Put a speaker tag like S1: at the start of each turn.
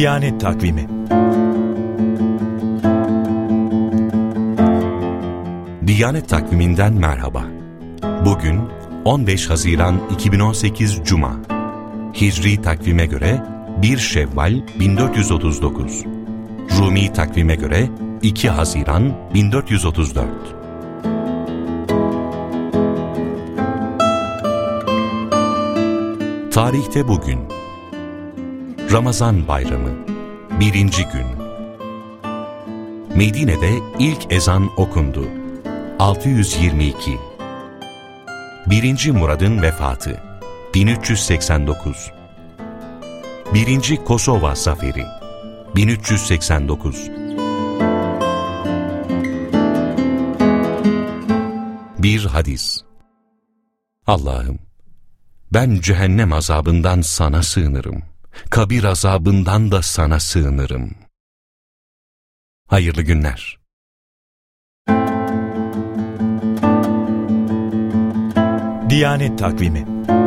S1: Diyanet Takvimi.
S2: Diyanet Takvimi'nden merhaba. Bugün 15 Haziran 2018 Cuma. Hicri takvime göre 1 Şevval 1439. Rumi takvime göre 2 Haziran 1434. Tarihte bugün Ramazan Bayramı 1. gün. Medine'de ilk ezan okundu. 622. 1. Murad'ın vefatı 1389. 1. Kosova Zaferi 1389. Bir hadis. Allah'ım, ben cehennem azabından sana sığınırım. Kabir azabından da sana sığınırım. Hayırlı günler.
S1: Diyanet Takvimi.